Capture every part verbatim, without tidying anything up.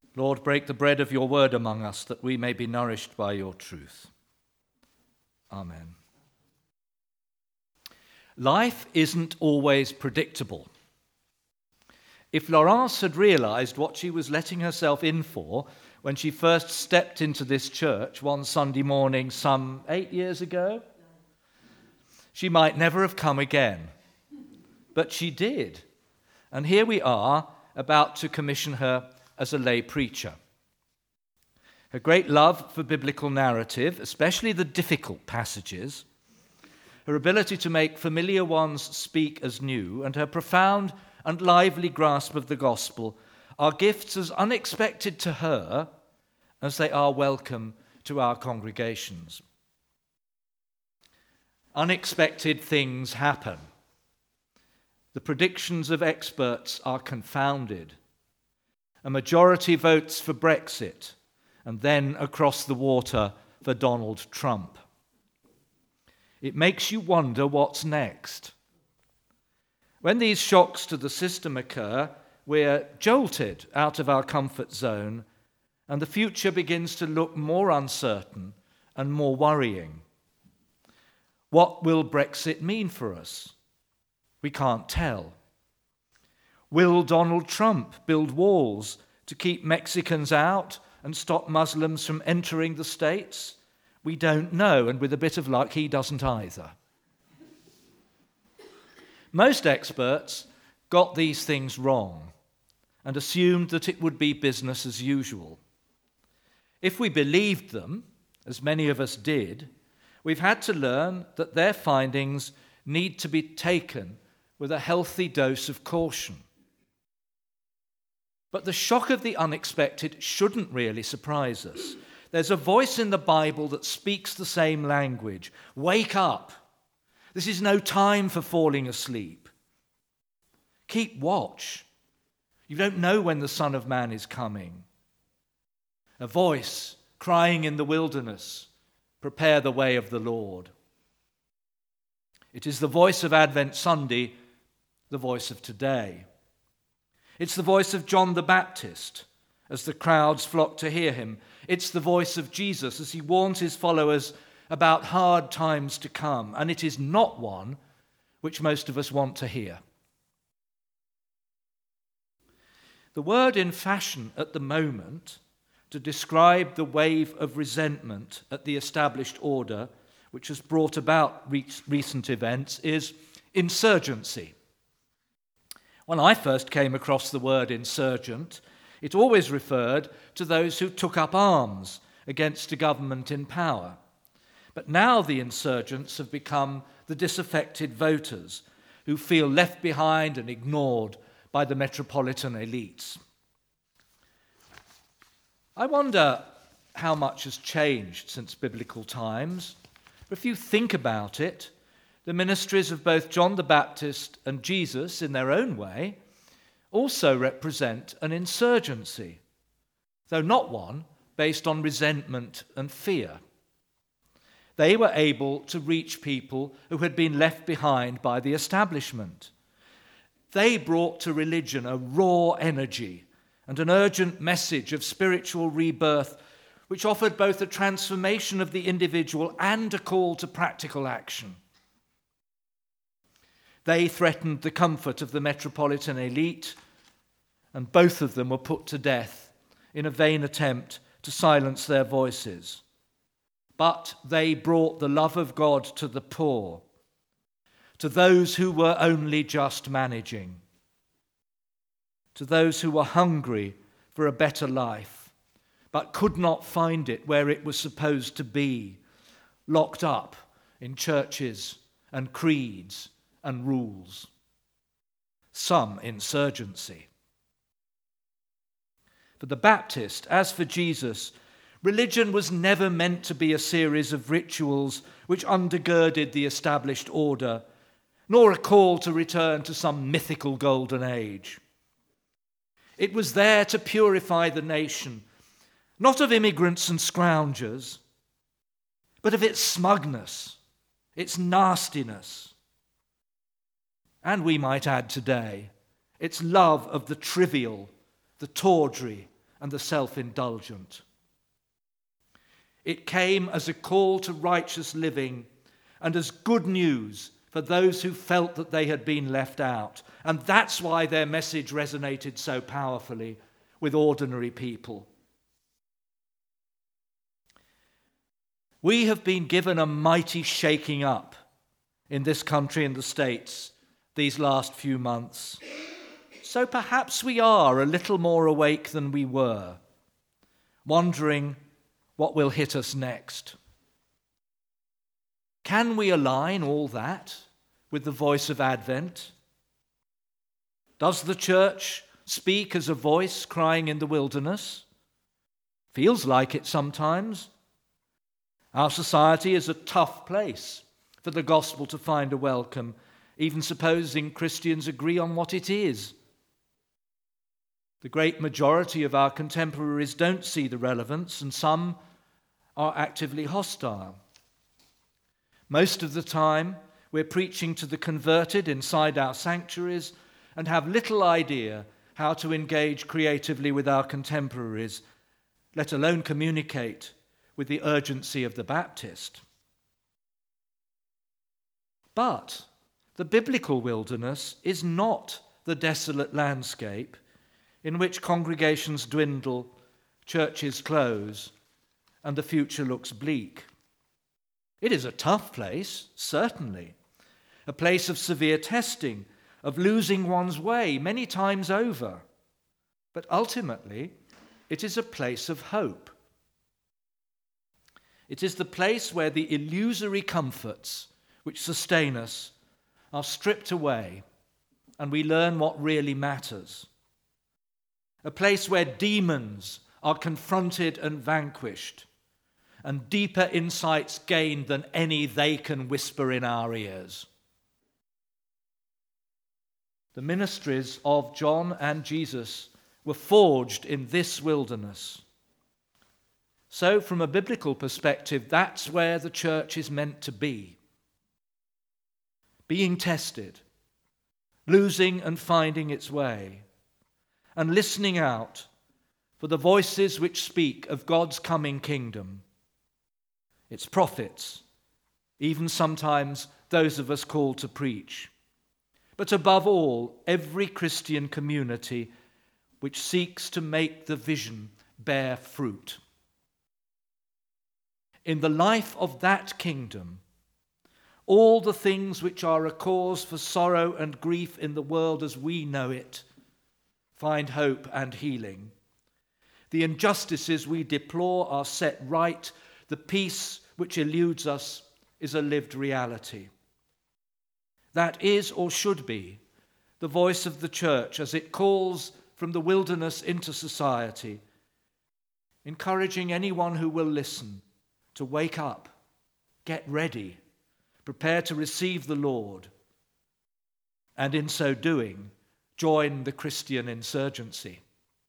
Lord, break the bread of your word among us, that we may be nourished by your truth. Amen. Life isn't always predictable. If Laurence had realized what she was letting herself in for when she first stepped into this church one Sunday morning some eight years ago, she might never have come again. But she did. And here we are, about to commission her as a lay preacher. Her great love for biblical narrative, especially the difficult passages, her ability to make familiar ones speak as new, and her profound and lively grasp of the gospel are gifts as unexpected to her as they are welcome to our congregations. Unexpected things happen. The predictions of experts are confounded. A majority votes for Brexit, and then across the water for Donald Trump. It makes you wonder what's next. When these shocks to the system occur, we're jolted out of our comfort zone, and the future begins to look more uncertain and more worrying. What will Brexit mean for us? We can't tell. Will Donald Trump build walls to keep Mexicans out and stop Muslims from entering the States? We don't know, and with a bit of luck, he doesn't either. Most experts got these things wrong and assumed that it would be business as usual. If we believed them, as many of us did, we've had to learn that their findings need to be taken with a healthy dose of caution. But the shock of the unexpected shouldn't really surprise us. There's a voice in the Bible that speaks the same language. Wake up. This is no time for falling asleep. Keep watch. You don't know when the Son of Man is coming. A voice crying in the wilderness, prepare the way of the Lord. It is the voice of Advent Sunday, the voice of today. It's the voice of John the Baptist as the crowds flock to hear him. It's the voice of Jesus as he warns his followers about hard times to come, and it is not one which most of us want to hear. The word in fashion at the moment to describe the wave of resentment at the established order which has brought about re- recent events is insurgency. When I first came across the word insurgent, it always referred to those who took up arms against a government in power. But now the insurgents have become the disaffected voters who feel left behind and ignored by the metropolitan elites. I wonder how much has changed since biblical times. If you think about it, the ministries of both John the Baptist and Jesus, in their own way, also represent an insurgency, though not one based on resentment and fear. They were able to reach people who had been left behind by the establishment. They brought to religion a raw energy and an urgent message of spiritual rebirth, which offered both a transformation of the individual and a call to practical action. They threatened the comfort of the metropolitan elite, and both of them were put to death in a vain attempt to silence their voices. But they brought the love of God to the poor, to those who were only just managing, to those who were hungry for a better life, but could not find it where it was supposed to be, locked up in churches and creeds and rules. Some insurgency. For the Baptist, as for Jesus, religion was never meant to be a series of rituals which undergirded the established order, nor a call to return to some mythical golden age. It was there to purify the nation, not of immigrants and scroungers, but of its smugness, its nastiness, and we might add today, its love of the trivial, the tawdry, and the self-indulgent. It came as a call to righteous living and as good news for those who felt that they had been left out. And that's why their message resonated so powerfully with ordinary people. We have been given a mighty shaking up in this country and the States these last few months. So perhaps we are a little more awake than we were, wondering what will hit us next. Can we align all that with the voice of Advent? Does the church speak as a voice crying in the wilderness? Feels like it sometimes. Our society is a tough place for the gospel to find a welcome, even supposing Christians agree on what it is. The great majority of our contemporaries don't see the relevance, and some are actively hostile. Most of the time, we're preaching to the converted inside our sanctuaries and have little idea how to engage creatively with our contemporaries, let alone communicate with the urgency of the Baptist. But the biblical wilderness is not the desolate landscape in which congregations dwindle, churches close, and the future looks bleak. It is a tough place, certainly, a place of severe testing, of losing one's way many times over. But ultimately, it is a place of hope. It is the place where the illusory comforts which sustain us are stripped away and we learn what really matters. A place where demons are confronted and vanquished and deeper insights gained than any they can whisper in our ears. The ministries of John and Jesus were forged in this wilderness. So, from a biblical perspective, that's where the church is meant to be. Being tested, losing and finding its way, and listening out for the voices which speak of God's coming kingdom. Its prophets, even sometimes those of us called to preach. But above all, every Christian community which seeks to make the vision bear fruit. In the life of that kingdom, all the things which are a cause for sorrow and grief in the world as we know it find hope and healing. The injustices we deplore are set right. The peace which eludes us is a lived reality. That is, or should be, the voice of the church as it calls from the wilderness into society, encouraging anyone who will listen to wake up, get ready, prepare to receive the Lord, and in so doing, join the Christian insurgency.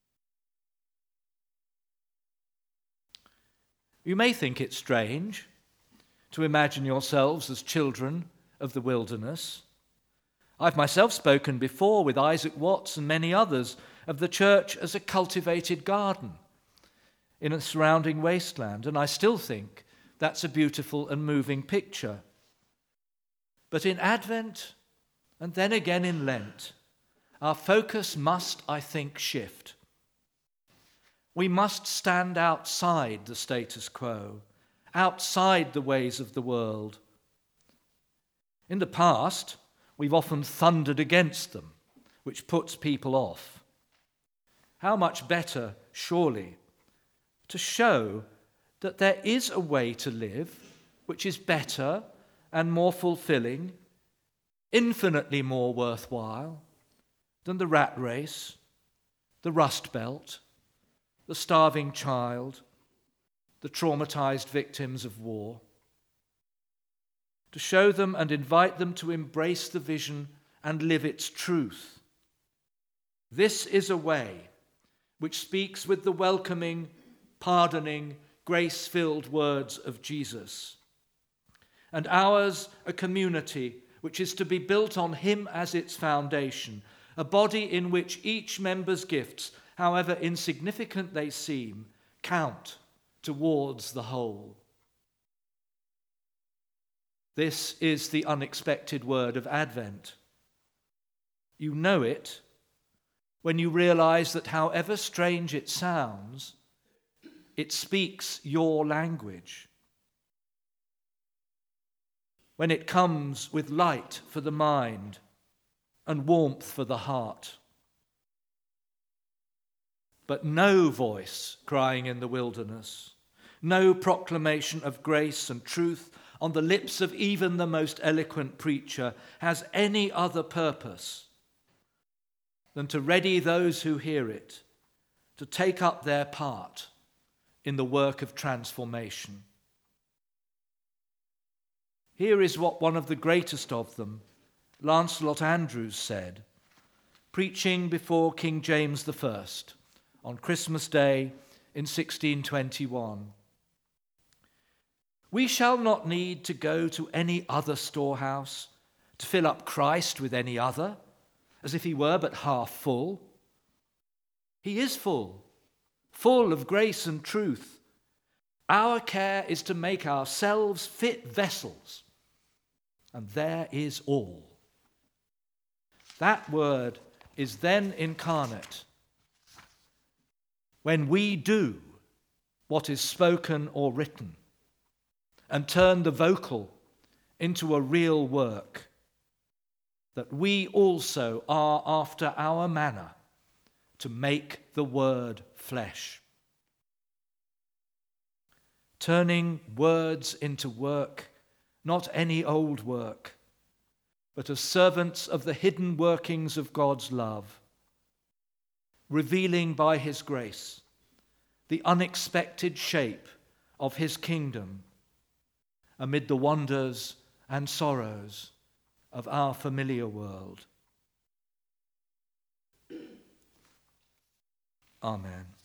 You may think it strange to imagine yourselves as children of the wilderness. I've myself spoken before with Isaac Watts and many others of the church as a cultivated garden in a surrounding wasteland, and I still think that's a beautiful and moving picture. But in Advent, and then again in Lent, our focus must, I think, shift. We must stand outside the status quo, outside the ways of the world. In the past, we've often thundered against them, which puts people off. How much better, surely, to show that there is a way to live which is better and more fulfilling, infinitely more worthwhile than the rat race, the Rust Belt, the starving child, the traumatized victims of war. To show them and invite them to embrace the vision and live its truth. This is a way which speaks with the welcoming, pardoning, grace-filled words of Jesus. And ours a community which is to be built on him as its foundation, a body in which each member's gifts however insignificant they seem, count towards the whole. This is the unexpected word of Advent. You know it when you realize that however strange it sounds, it speaks your language. When it comes with light for the mind and warmth for the heart. But no voice crying in the wilderness, no proclamation of grace and truth on the lips of even the most eloquent preacher has any other purpose than to ready those who hear it to take up their part in the work of transformation. Here is what one of the greatest of them, Lancelot Andrewes, said, preaching before King James the First on Christmas Day in sixteen twenty-one. We shall not need to go to any other storehouse to fill up Christ with any other, as if he were but half full. He is full, full of grace and truth. Our care is to make ourselves fit vessels, and there is all. That word is then incarnate when we do what is spoken or written and turn the vocal into a real work, that we also are after our manner to make the word flesh. Turning words into work, not any old work, but as servants of the hidden workings of God's love, revealing by his grace the unexpected shape of his kingdom amid the wonders and sorrows of our familiar world. Amen.